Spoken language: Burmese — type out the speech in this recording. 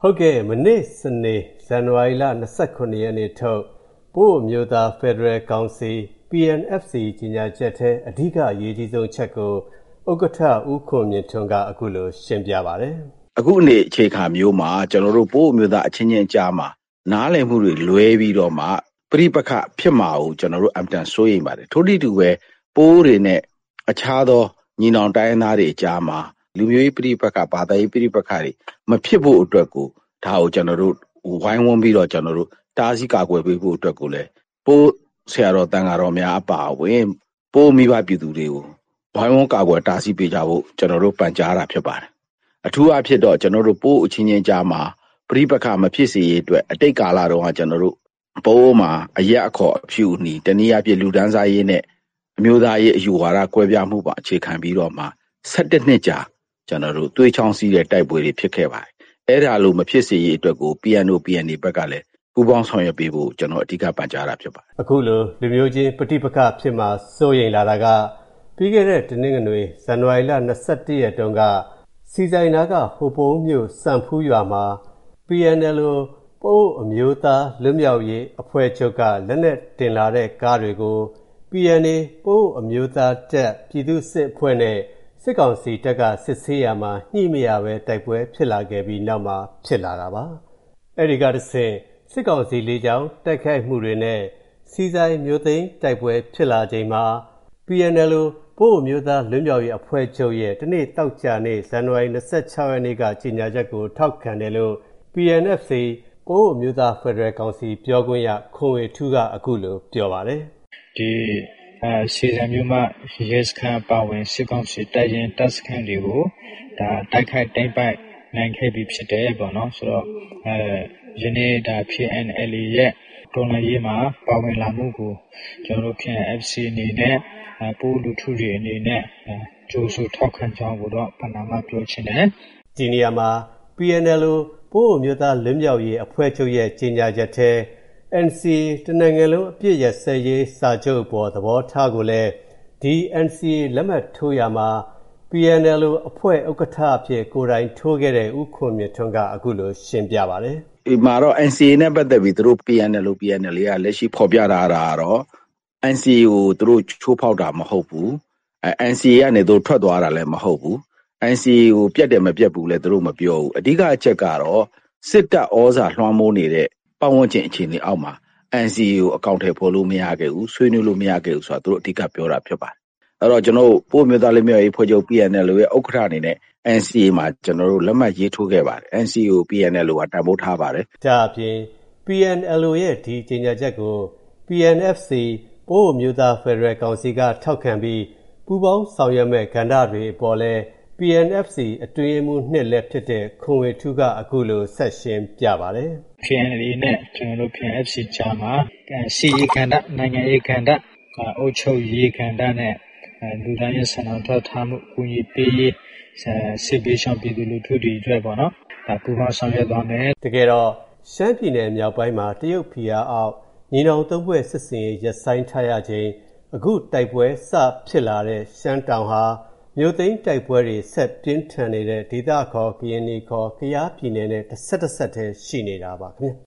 ဟုတ်ကဲ့မနေ့စနေဇန်နဝါရီလ29ရက်နေ့ထုတ်ပို့မျိုးသားဖက်ဒရယ်ကောင်စီ PNFC ကြီးညာချက်ထဲအဓိကအရေးကြီးဆုံးချက်ကိုဥက္ကဋ္ဌဦးခွန်မြင့်ထွန်းကအခုလိုရှင်းပြပါတယ်အခုအနေအခြေခံမျိုးမှာကျွန်တော်တို့ပို့မျိုးသားအချင်းချင်းကြားမှာနားလည်မှုတွေလွဲပြီးတော့မှပြိပခဖြစ်မှာကိုကျွန်တော်တို့အမ်တန်စိုးရိမ်ပါတယ်ထို့တူတူပဲပိုးတွေနဲ့အခြားသောညီနောင်တိုင်းသားတွေကြားမှာလူမျိုးရေးပြိပခဘာသာရေးပြိပခတွေမဖြစ်ဖို့အတွက်ကိုဒါကိုကျွန်တော်တို့ဝိုင်းဝန်းပြီးတော့ကျွန်တော်တို့တားဆီးကာကွယ်ပေးဖို့အတွက်ကိုလည်းပိုးဆရာတော်တန်ဃာတော်များအပါအဝင်ပိုးမိဘပြည်သူတွေကိုဝိုင်းဝန်းကာကွယ်တားဆီးပေးကြဖို့ကျွန်တော်တို့ပန်ကြားတာဖြစ်ပါတယ်အထူးအဖြစ်တော့ကျွန်တော်တို့ပိုးအချင်းချင်းကြားမှာပြိပခမဖြစ်စေရေးအတွက်အတိတ်ကာလတုန်းကကျွန်တော်တို့ပိုးမှာအရက်အခေါ်အဖြူအနီတနည်းအားဖြင့်လူဒန်းစားရေးနဲ့အမျိုးသားရေးအယူဝါဒကွဲပြားမှုပါအခြေခံပြီးတော့မှ17နှစ်ကြာကျွန်တော်တို့သွေးချောင်းစီးတဲ့တိုက်ပွဲတွေဖြစ်ခဲ့ပါတယ်အဲ့ဒါလို့မဖြစ်စေရေးအတွက်ကို PNO/PNA ဘက်ကလည်းပူးပေါင်းဆောင်ရွက်ပေးဖို့ကျွန်တော်အဓိကပန်ကြားတာဖြစ်ပါတယ်အခုလိုလူမျိုးချင်းပဋိပက္ခဖြစ်မှာစိုးရိမ်လာတာကပြီးခဲ့တဲ့တနင်္ဂနွေဇန်နဝါရီလ21ရက်တုန်းကစီဆိုင်နာကဟိုပုံးမြို့စံဖူးရွာမှာ PNLO ပိုးအမျိုးသားလွတ်မြောက်ရေးအဖွဲ့ချုပ်ကလက်နက်တင်လာတဲ့ကားတွေကို PNA ပိုးအမျိုးသားတပ်ပြည်သူ့စစ်အဖွဲ့နဲ့စစ်ကောင်စီတပ်ကစစ်ဆေးရမှာညှိမရပဲတိုက်ပွဲဖြစ်လာခဲ့ပြီးနောက်မှာဖြစ်လာတာပါအဲဒီကတဆင့်စစ်ကောင်စီလေကြောင်းတိုက်ခိုက်မှုတွေနဲ့စီဆိုင်မြို့သိမ်းတိုက်ပွဲဖြစ်လာချိန်မှာ PNLO ပို့အမျိုးသားလွတ်မြောက်ရေးအဖွဲ့ချုပ်ရဲ့တနေ့တောက်ကြနေ့ဇန်နဝါရီ26ရက်နေ့ကကြေညာချက်ကိုထောက်ခံတယ်လို့ PNFC ပို့အမျိုးသားဖက်ဒရယ်ကောင်စီပြောခွင့်ရခွန်ဝေထူးကအခုလိုပြောပါတယ်ဒီစီဇန်မျိုးမှရဲစခန်းပါဝင်စစ်ကောင်စီတပ်ရင်တပ်စခန်းတွေကိုဒါတိုက်ခိုက်တိုက်ပိုက်နိုင်ခဲ့ပြီးဖြစ်တယ်ပေါ့နော်ဆိုတော့ယနေ့ဒါ PNLA ရဲ့တော်လှန်ရေးမှာပါဝင်လာမှုကိုကျွန်တော်တို့ PNFC အနေနဲ့ပို့လူထုတွေအနေနဲ့ကြိုးဆိုထောက်ခံကြောင်းကိုတော့ပဏာမပြောချင်တယ်ဒီနေရာမှာ PNLO ပို့အမျိုးသားလွတ်မြောက်ရေးအဖွဲ့ချုပ်ရဲ့ကြေညာချက်ထဲ NCA တနိုင်ငံလုံးအပြည့်ရစဲရေးစာချုပ်ပေါ်သဘောထားကိုလည်းဒီ NCA လက်မှတ်ထိုးရမှာ PNLO အဖွဲ့ဥက္ကဋ္ဌအဖြစ်ကိုယ်တိုင်ထိုးခဲ့တဲ့ဦးခွန်မြင့်ထွန်းကအခုလိုရှင်းပြပါတယ်ဒီမှာတော့ NCA နဲ့ပတ်သက်ပြီးသူတို့ PNLA ကလက်ရှိဖော်ပြထားတာကတော့ NCA ကိုသူတို့ချိုးဖောက်တာမဟုတ်ဘူးNCA ကနေသူတို့ထွက်သွားတာလည်းမဟုတ်ဘူး NCA ကိုပြတ်တယ်မပြတ်ဘူးလည်းသူတို့မပြောဘူးအဓိကအချက်ကတော့စစ်တပ်ဩဇာလွှမ်းမိုးနေတဲ့ပတ်ဝန်းကျင်အခြေအနေအောက်မှာ NCA ကိုအကောင့်ထဲပေါ်လို့မရခဲ့ဘူးဆွေးနွေးလို့မရခဲ့ဘူးဆိုတာသူတို့အဓိကပြောတာဖြစ်ပါတယ်အဲ့တော့ကျွန်တော်တို့ပို့မျိုးသားလေးမျိုးရေးဖွဲ့ချုပ် PNLO ရဲ့ဥက္ကဋ္ဌအနေနဲ့ NCA မှာကျွန်တော်တို့လက်မှတ်ရေးထိုးခဲ့ပါတယ် NCA ကို PNLO ကတန်ဖိုးထားပါတယ်ဒါအပြင် PNLO ရဲ့ဒီကြေညာချက်ကို PNFC ပို့မျိုးသားဖက်ဒရယ်ကောင်စီကထောက်ခံပြီးပူးပေါင်းဆောင်ရွက်မဲ့ကဏ္ဍတွေအပေါ်လဲ PNFC အတွင်းမှုနှစ်လက်ဖြစ်တဲ့ခွန်ဝေထူးကအခုလိုဆက်ရှင်းပြပါတယ် PNLA နဲ့ကျွန်တော်တို့ PNFC ကြားမှာစီရေးကဏ္ဍနိုင်ငံရေးကဏ္ဍအုပ်ချုပ်ရေးကဏ္ဍနဲ့လူတိုင်းရဲ့ဆန္ဒထောက်ထားမှုကူညီပေးရေးစစ်ပေးဆောင်ပြည်သူလူထုတွေအတွက်ပေါ့နော်ဒါပူးပေါင်းဆောင်ရွက်သွားမယ်တကယ်တော့ရှမ်းပြည်နယ်မြောက်ပိုင်းမှာတရုတ်ဖီအားအောက်ညီနောင်သုံးဘွဲ့စစ်စင်ရေးရပ်ဆိုင်းထားရခြင်းအခုတိုက်ပွဲစဖြစ်လာတဲ့ရှမ်းတောင်ဟာမြို့သိမ်းတိုက်ပွဲတွေဆက်ပြင်းထန်နေတဲ့ဒေသခေါ်ကရင်နီခေါ်ကယားပြည်နယ်နဲ့တစ်ဆက်တည်းရှိနေတာပါခင်ဗျ